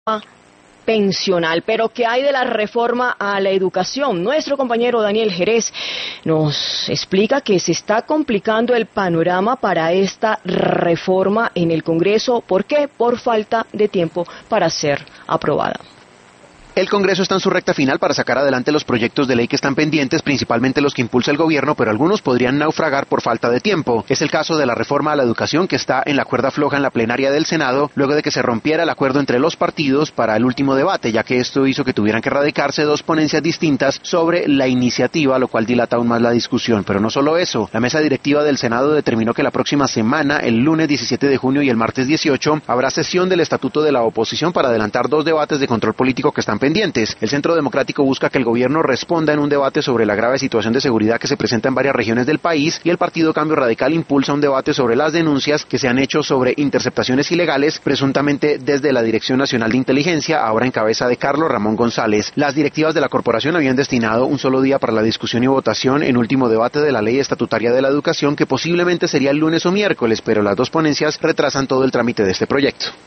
pensional. Pero ¿qué hay de la reforma a la educación? Nuestro compañero Daniel Jerez nos explica que se está complicando el panorama para esta reforma en el Congreso. ¿Por qué? Por falta de tiempo para ser aprobada. El Congreso está en su recta final para sacar adelante los proyectos de ley que están pendientes, principalmente los que impulsa el gobierno, pero algunos podrían naufragar por falta de tiempo. Es el caso de la reforma a la educación, que está en la cuerda floja en la plenaria del Senado, luego de que se rompiera el acuerdo entre los partidos para el último debate, ya que esto hizo que tuvieran que radicarse dos ponencias distintas sobre la iniciativa, lo cual dilata aún más la discusión. Pero no solo eso, la mesa directiva del Senado determinó que la próxima semana, el lunes 17 de junio y el martes 18, habrá sesión del Estatuto de la Oposición para adelantar dos debates de control político que están pendientes. El Centro Democrático busca que el gobierno responda en un debate sobre la grave situación de seguridad que se presenta en varias regiones del país, y el Partido Cambio Radical impulsa un debate sobre las denuncias que se han hecho sobre interceptaciones ilegales, presuntamente desde la Dirección Nacional de Inteligencia, ahora en cabeza de Carlos Ramón González. Las directivas de la corporación habían destinado un solo día para la discusión y votación en último debate de la Ley Estatutaria de la Educación, que posiblemente sería el lunes o miércoles, pero las dos ponencias retrasan todo el trámite de este proyecto.